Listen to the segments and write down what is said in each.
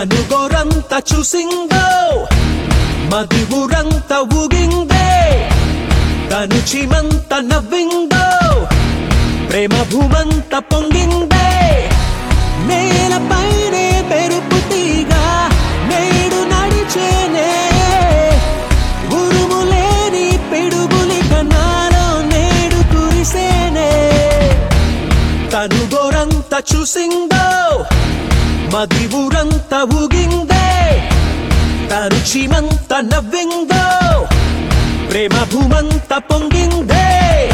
తను గోరంతా చూసిందో మది ఊరంతా ఊగిందే తను చీమంతా నవ్విందో ప్రేమ భూమంతా పొంగిందే నేలపైనే మెరుపు తీగ నేడు నడిచేనే ఉరుములేని పిడుగులి కనాలో నేడు కురిసేనే తను గోరంతా చూసిందో మది ఊరంతా ఊగిందే తను చీమంతా నవ్విందో ప్రేమ భూమంతా పొంగిందే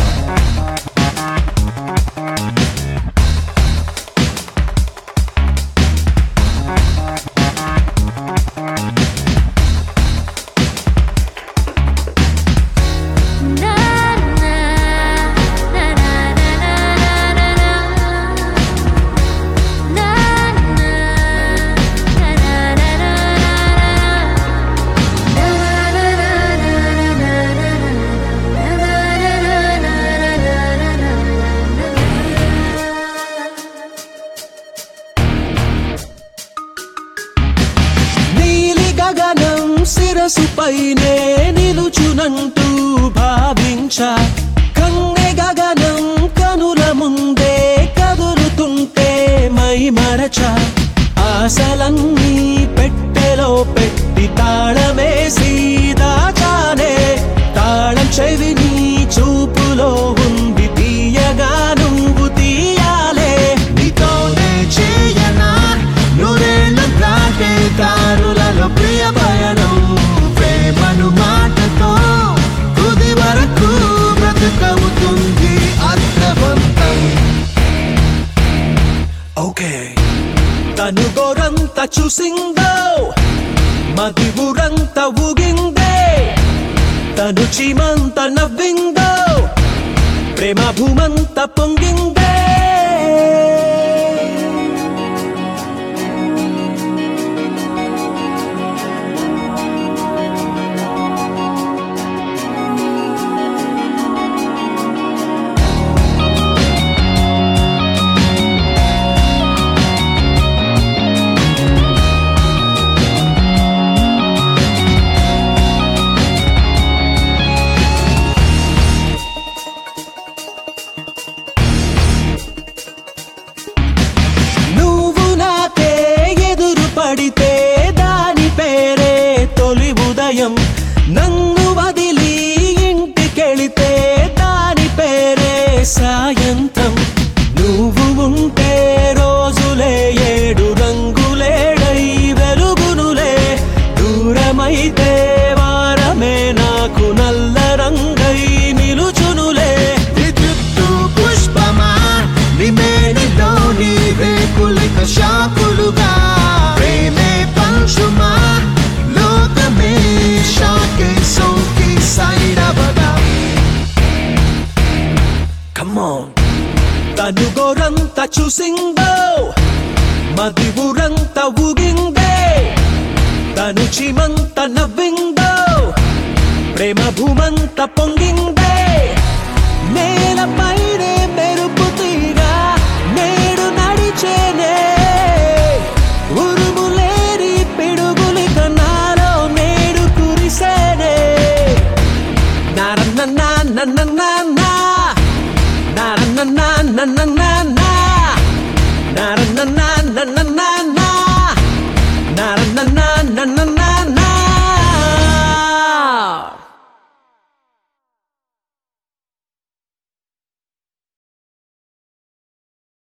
గగనం శిరసుపైనే నిలుచునంటూ భావించా కన్నె గగనం కనుల ముందే కదులుతుంటే మై మరచా ఆశలన్నీ పెట్టెలో పెట్టి తాళమేసి దాచానే తాళం చెవిని చూపులో ఉంది తీయగా నువ్వు తీయాలే నీతోనే చేయనా నూరేళ్ళ దాటే దారులలో ప్రియ పయనం ప్రేమను మాటతో తుది వరకు బ్రతుకవుతుంది అర్థవంతం ఓకే తను గోరంతా చూసిందో మది ఊరంతా ఊగిందే తను చీమంతా నవ్విందో ప్రేమ భూమంతా పొంగిందే పడితే దాని పేరే తొలి ఉదయం నన్ను వదిలి ఇంటికెళితే దాని పేరే సాయంత్రం నువ్వు ఉంటే రోజులే ఏడు రంగులేడై వెలుగునులే దూరమైతే వారమే నాకు నల్ల రంగై నిలుచునులే విద్యుత్తు పుష్పమా నిమేనిలోని రేకులిక శాకులుగా లోకమే షాకే సోకి సైడవగా Come on తను గోరంతా చూసిందో మది ఊరంతా ఊగిందే తను చీమంతా నవ్విందో ప్రేమ భూమంతా పొంగిందే నేలపైనే మెరుపు తీగ నేడు నడిచేనే ఉరుములేని పిడుగులి కనాలో నేడు కురిసేనే నారన్న నన్న నారన్న నన్న నారన్న